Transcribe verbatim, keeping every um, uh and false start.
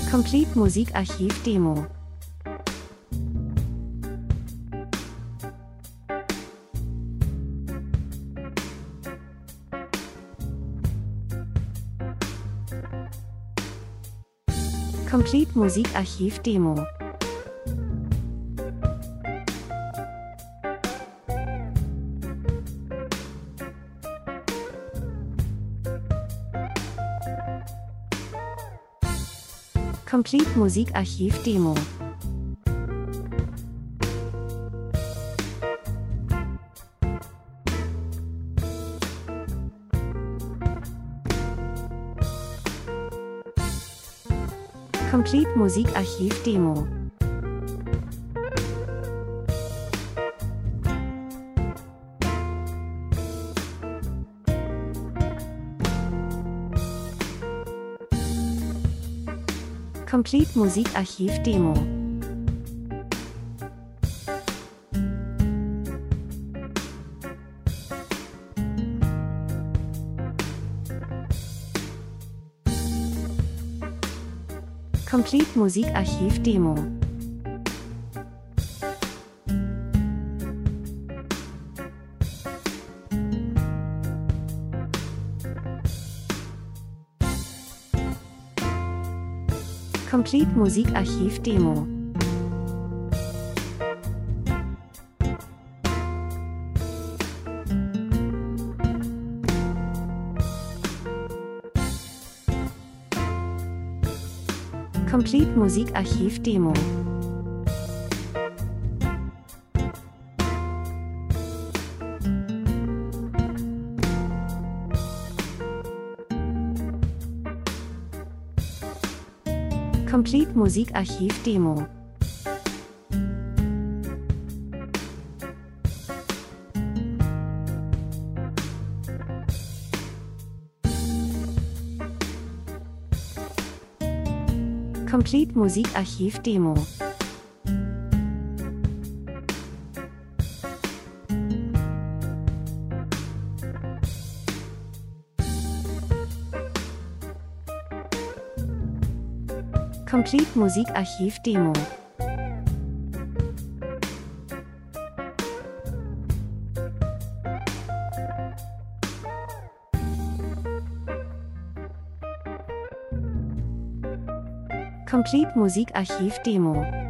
Complete Musikarchiv Demo. Complete Musikarchiv Demo. Complete Musikarchiv Demo. Complete Musikarchiv Demo. Complete Musikarchiv Demo. Complete Musikarchiv Demo. Complete Musikarchiv Demo. Complete Musikarchiv Demo. Complete Musikarchiv Demo. Complete Musikarchiv Demo. Complete Musikarchiv Demo. Complete Musikarchiv Demo.